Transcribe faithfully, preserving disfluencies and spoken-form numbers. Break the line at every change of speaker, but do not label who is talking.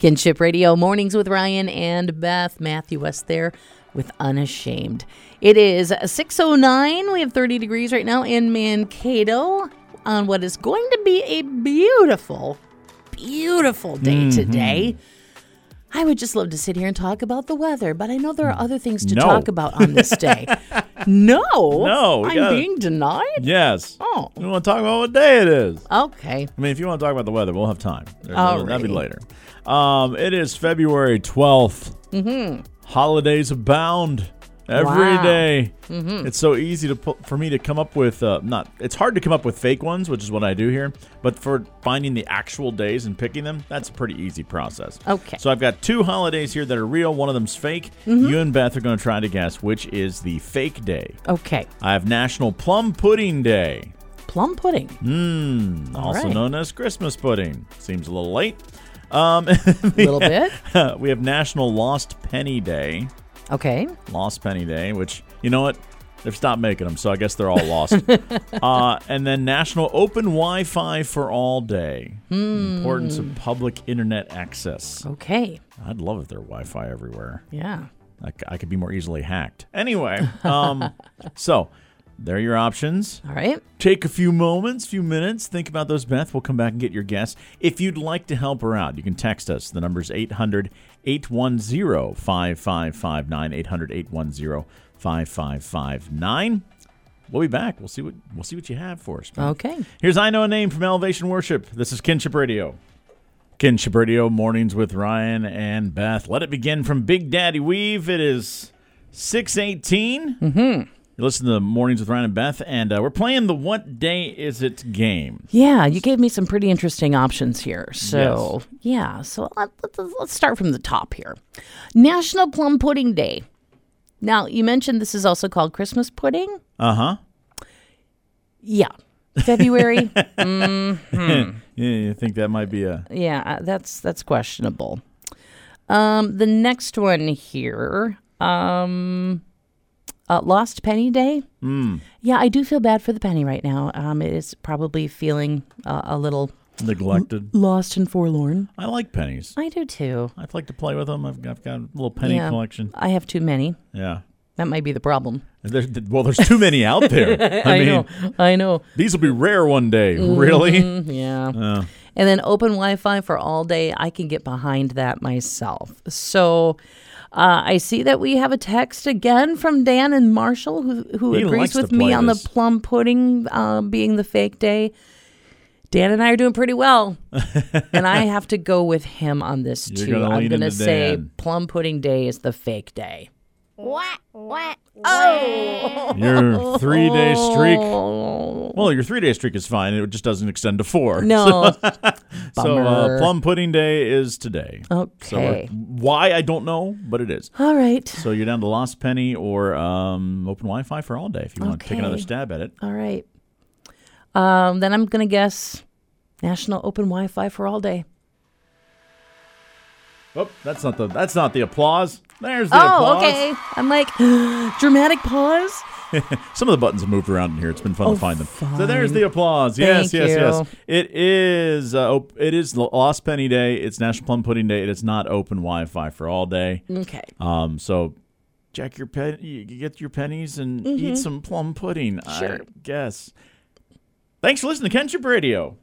Kinship Radio, Mornings with Ryan and Beth. Matthew West there with Unashamed. It is six oh nine. We have thirty degrees right now in Mankato on what is going to be a beautiful, beautiful day mm-hmm. today. I would just love to sit here and talk about the weather, but I know there are other things to
no.
talk about on this day. no?
No.
I'm
gotta,
being denied?
Yes.
Oh.
We want to talk about what day it is.
Okay.
I mean, if you want to talk about the weather, we'll have time.
All
That'll
right.
be later. Um, it is February twelfth.
Mm-hmm.
Holidays abound every
wow.
day.
Mm-hmm.
It's so easy to pu- for me to come up with, uh, not, it's hard to come up with fake ones, which is what I do here, but for finding the actual days and picking them, that's a pretty easy process.
Okay.
So I've got two holidays here that are real. One of them's fake.
Mm-hmm.
You and Beth are going to try to guess which is the fake day.
Okay.
I have National Plum Pudding Day.
Plum pudding.
Mmm. Also
right.
known as Christmas pudding. Seems a little late. Um,
A little bit.
we have National Lost Penny Day.
Okay.
Lost Penny Day, which, you know what? They've stopped making them, so I guess they're all lost. uh, and then National Open Wi-Fi for All Day.
Hmm.
Importance of public internet access.
Okay.
I'd love if there were Wi-Fi everywhere.
Yeah.
I, c- I could be more easily hacked. Anyway, um, so there are your options.
All right.
Take a few moments, few minutes, think about those, Beth. We'll come back and get your guess. If you'd like to help her out, you can text us. The number's eight hundred, eight one zero, five five five nine, eight hundred, eight one zero, five five five nine. We'll be back. We'll see what we'll see what you have for us, Beth.
Okay.
Here's I Know a Name from Elevation Worship. This is Kinship Radio. Kinship Radio, Mornings with Ryan and Beth. Let it begin from Big Daddy Weave. It is six eighteen.
Mm-hmm.
You listen to Mornings with Ryan and Beth, and uh, we're playing the What Day Is It game.
Yeah, you gave me some pretty interesting options here. So,
Yes.
yeah, so let, let, let's start from the top here. National Plum Pudding Day. Now, you mentioned this is also called Christmas pudding?
Uh-huh.
Yeah. February? mm-hmm.
Yeah, you think that might be a...
Yeah, that's that's questionable. Um, the next one here, um, uh, Lost Penny Day.
Mm.
Yeah, I do feel bad for the penny right now. Um, it is probably feeling uh, a little
Neglected.
l- lost and forlorn.
I like pennies.
I do too.
I'd like to play with them. I've got, I've got a little penny
Yeah,
collection.
I have too many.
Yeah.
That might be the problem.
There's, well, there's too many out there. I,
I
mean,
know. I know.
these will be rare one day. Really?
Mm, yeah.
Uh,
And then open Wi-Fi for all day. I can get behind that myself. So uh, I see that we have a text again from Dan and Marshall who, who
He
agrees
likes
with
to
me
play
on
this.
the plum pudding uh, being the fake day. Dan and I are doing pretty well. And I have to go with him on this
You're
too.
gonna
I'm
lean
going to
into
say
Dan.
plum pudding day is the fake day.
What? What?
Oh!
your three-day streak.
Oh.
Well, your three-day streak is fine. It just doesn't extend to four.
No.
So, uh,
Bummer.
Plum Pudding Day is today. So
Okay.
we're- why, I don't know, but it is.
All right.
So you're down to Lost Penny or um, Open Wi-Fi for all day if you want to take another
Okay.
stab at it.
All right. Um, then I'm going to guess National Open Wi-Fi for all day.
Oh, that's not the that's not the applause. There's the
Oh,
applause.
okay. I'm like, dramatic pause.
Some of the buttons have moved around in here. It's been fun
Oh,
to find them.
fine.
So there's the applause. Yes,
Thank
yes,
you.
yes. It is. Uh, op- it is Lost Penny Day. It's National Plum Pudding Day. It is not open Wi-Fi for all day.
Okay.
Um. So, check your pen. You get your pennies and eat some plum pudding.
Mm-hmm. Sure.
I guess. Thanks for listening to Kinship Radio.